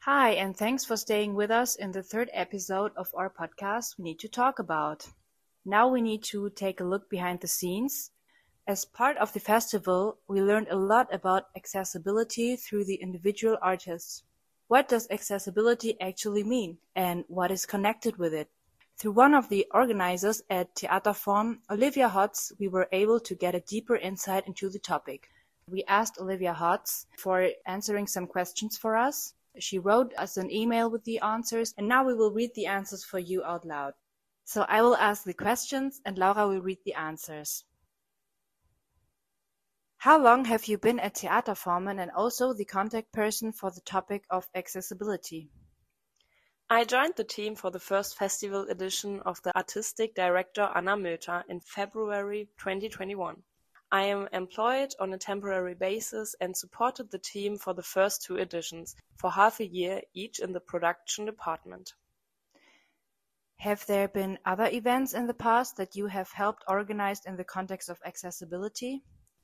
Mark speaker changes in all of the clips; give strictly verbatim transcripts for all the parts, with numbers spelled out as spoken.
Speaker 1: Hi, and thanks for staying with us in the third episode of our podcast we need to talk about. Now we need to take a look behind the scenes. As part of the festival, we learned a lot about accessibility through the individual artists. What does accessibility actually mean, and what is connected with it? Through one of the organizers at Theaterform, Olivia Hotz, we were able to get a deeper insight into the topic. We asked Olivia Hotz for answering some questions for us. She wrote us an email with the answers, and now we will read the answers for you out loud. So I will ask the questions, and Laura will read the answers. How long have you been at Theaterformen and also the contact person for the topic of accessibility?
Speaker 2: I joined the team for the first festival edition of the artistic director Anna Möter in February twenty twenty-one. I am employed on a temporary basis and supported the team for the first two editions for half a year each in the production department.
Speaker 1: Have there been other events in the past that you have helped organize in the context of accessibility?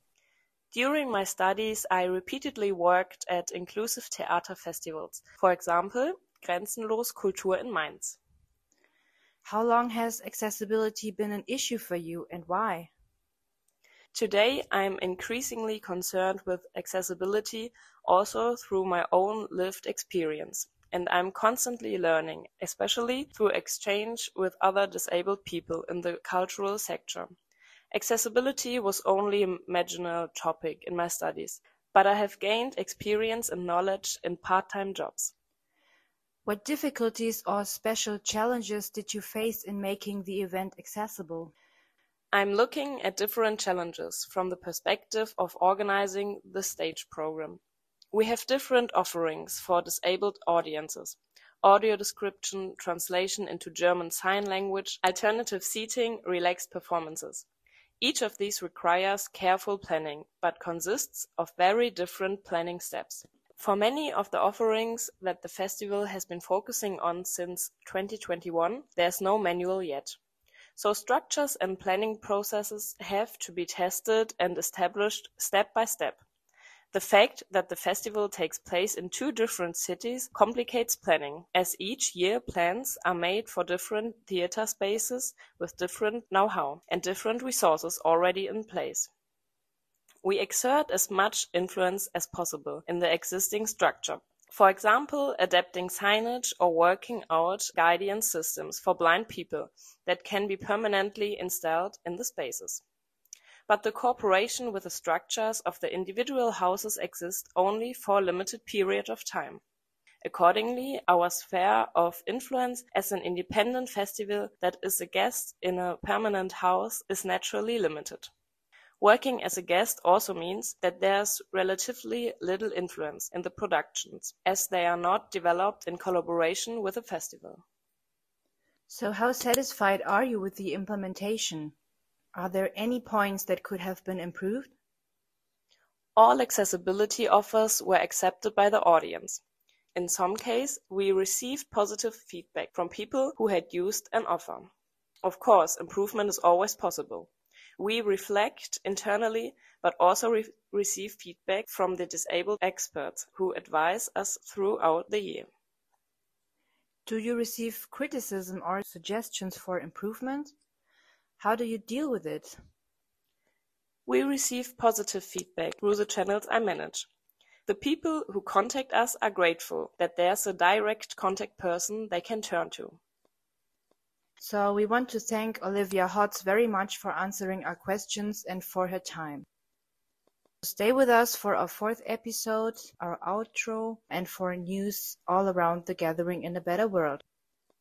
Speaker 2: During my studies, I repeatedly worked at inclusive theater festivals, for example, Grenzenlos Kultur in Mainz.
Speaker 1: How long has accessibility been an issue for you and why?
Speaker 2: Today, I am increasingly concerned with accessibility also through my own lived experience, and I'm constantly learning, especially through exchange with other disabled people in the cultural sector. Accessibility was only a marginal topic in my studies, but I have gained experience and knowledge in part-time jobs.
Speaker 1: What difficulties or special challenges did you face in making the event accessible?
Speaker 2: I'm looking at different challenges from the perspective of organizing the stage program. We have different offerings for disabled audiences: audio description, translation into German Sign Language, alternative seating, relaxed performances. Each of these requires careful planning, but consists of very different planning steps. For many of the offerings that the festival has been focusing on since twenty twenty-one, there's no manual yet. So structures and planning processes have to be tested and established step by step. The fact that the festival takes place in two different cities complicates planning, as each year plans are made for different theater spaces with different know-how and different resources already in place. We exert as much influence as possible in the existing structure. For example, adapting signage or working out guidance systems for blind people that can be permanently installed in the spaces. But the cooperation with the structures of the individual houses exists only for a limited period of time. Accordingly, our sphere of influence as an independent festival that is a guest in a permanent house is naturally limited. Working as a guest also means that there's relatively little influence in the productions, as they are not developed in collaboration with the festival.
Speaker 1: So how satisfied are you with the implementation? Are there any points that could have been improved?
Speaker 2: All accessibility offers were accepted by the audience. In some cases, we received positive feedback from people who had used an offer. Of course, improvement is always possible. We reflect internally, but also re- receive feedback from the disabled experts who advise us throughout the year.
Speaker 1: Do you receive criticism or suggestions for improvement? How do you deal with it?
Speaker 2: We receive positive feedback through the channels I manage. The people who contact us are grateful that there's a direct contact person they can turn to.
Speaker 1: So we want to thank Olivia Hotz very much for answering our questions and for her time. Stay with us for our fourth episode, our outro, and for news all around the gathering in a better world.